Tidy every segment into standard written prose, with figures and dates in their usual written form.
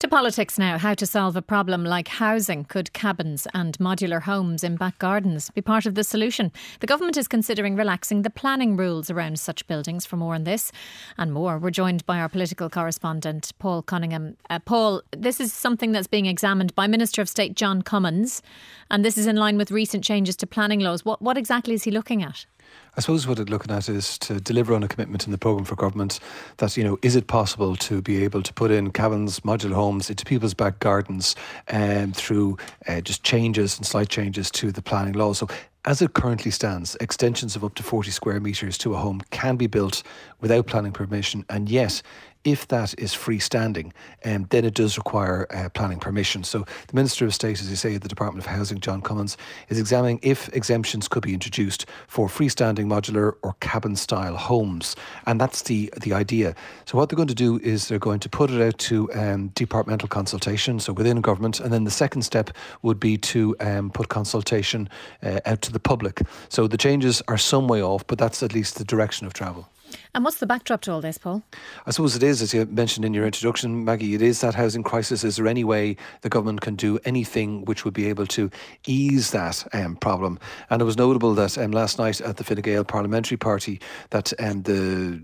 politics now. How to solve a problem like housing. Could cabins and modular homes in back gardens be part of the solution? The government is considering relaxing the planning rules around such buildings. For more on this and more, we're joined by our political correspondent, Paul Cunningham. Paul, this is something that's being examined by Minister of State John Cummins, and this is in line with recent changes to planning laws. What exactly is he looking at? I suppose what it's looking at is to deliver on a commitment in the programme for government that, is it possible to be able to put in cabins, modular homes into people's back gardens through just changes and slight changes to the planning law. So as it currently stands, extensions of up to 40 square metres to a home can be built without planning permission, and yet if that is freestanding, then it does require planning permission. So the Minister of State, as you say, at the Department of Housing, John Cummins, is examining if exemptions could be introduced for freestanding modular or cabin-style homes. And that's the idea. So what they're going to do is they're going to put it out to departmental consultation, so within government, and then the second step would be to put consultation out to the public. So the changes are some way off, but that's at least the direction of travel. And what's the backdrop to all this, Paul? I suppose it is, as you mentioned in your introduction, Maggie, it is that housing crisis. Is there any way the government can do anything which would be able to ease that problem? And it was notable that last night at the Fine Gael Parliamentary Party that the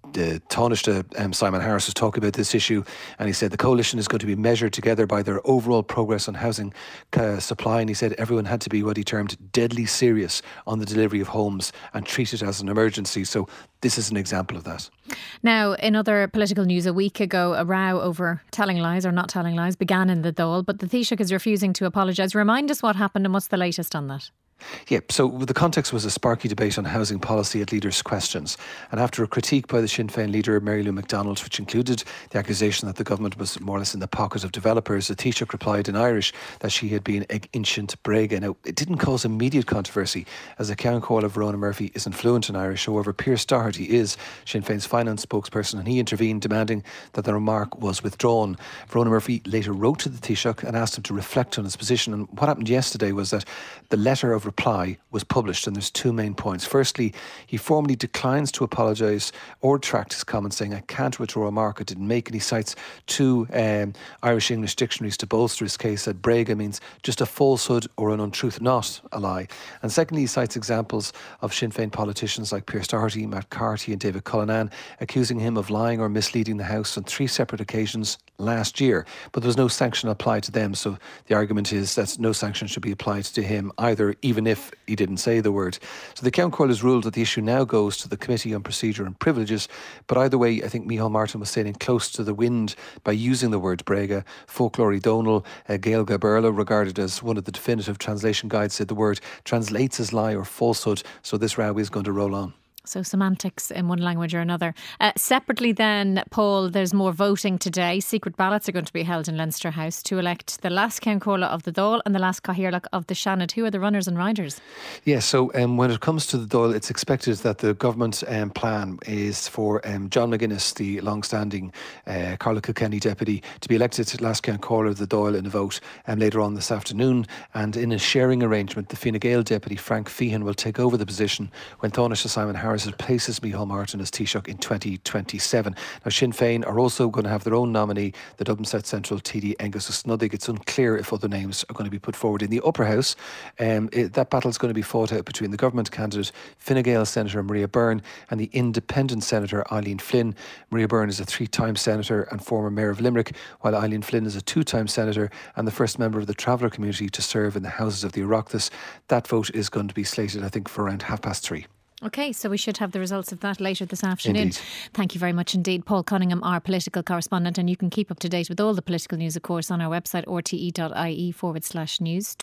Taoiseach Simon Harris was talking about this issue, and he said the coalition is going to be measured together by their overall progress on housing supply, and he said everyone had to be what he termed deadly serious on the delivery of homes and treat it as an emergency. So this is an example of that. Now, in other political news, a week ago, a row over telling lies or not telling lies began in the Dáil, but the Taoiseach is refusing to apologise. Remind us what happened and what's the latest on that? Yeah, so the context was a sparky debate on housing policy at leaders' questions. And after a critique by the Sinn Féin leader, Mary Lou McDonald, which included the accusation that the government was more or less in the pocket of developers, the Taoiseach replied in Irish that she had been ag inchant brega. Now, it didn't cause immediate controversy, as the Ceann Comhairle of Verona Murphy isn't fluent in Irish. However, Pearse Doherty is Sinn Féin's finance spokesperson, and he intervened, demanding that the remark was withdrawn. Verona Murphy later wrote to the Taoiseach and asked him to reflect on his position. And what happened yesterday was that the letter of reply was published, and there's two main points. Firstly, he formally declines to apologise or retract his comments, saying, I can't withdraw a remark I didn't make, and he cites two Irish English dictionaries to bolster his case, that brega means just a falsehood or an untruth, not a lie. And secondly, he cites examples of Sinn Féin politicians like Pearse Doherty, Matt Carthy and David Cullinane accusing him of lying or misleading the House on 3 separate occasions last year, but there was no sanction applied to them. So the argument is that no sanction should be applied to him either, even if he didn't say the word. So the Ceann Comhairle has ruled that the issue now goes to the Committee on Procedure and Privileges, but either way, I think Micheál Martin was sailing close to the wind by using the word brega. Folklore Donal, Gail Gaberla, regarded as one of the definitive translation guides, said the word translates as lie or falsehood, so this row is going to roll on. So semantics in one language or another. Separately then, Paul, there's more voting today. Secret ballots are going to be held in Leinster House to elect the last Ceann Comhairle of the Dáil and the last Cathaoirleach of the Seanad. Who are the runners and riders? Yeah, so when it comes to the Dáil, it's expected that the government plan is for John McGuinness, the long-standing Carla Kilkenny deputy, to be elected last Ceann Comhairle of the Dáil in a vote later on this afternoon. And in a sharing arrangement, the Fine Gael deputy, Frank Feehan, will take over the position when Taoiseach Simon Harris replaces Micheál Martin as Taoiseach in 2027. Now, Sinn Féin are also going to have their own nominee, the Dublin South Central TD Angus Snoddig. It's unclear if other names are going to be put forward. In the upper house, that battle is going to be fought out between the government candidate, Fine Gael Senator Maria Byrne, and the independent Senator Eileen Flynn. Maria Byrne is a 3-time Senator and former Mayor of Limerick, while Eileen Flynn is a 2-time Senator and the first member of the Traveller community to serve in the Houses of the Oireachtas. That vote is going to be slated, I think, for around 3:30. OK, so we should have the results of that later this afternoon. Indeed. Thank you very much indeed. Paul Cunningham, our political correspondent, and you can keep up to date with all the political news, of course, on our website rte.ie/news.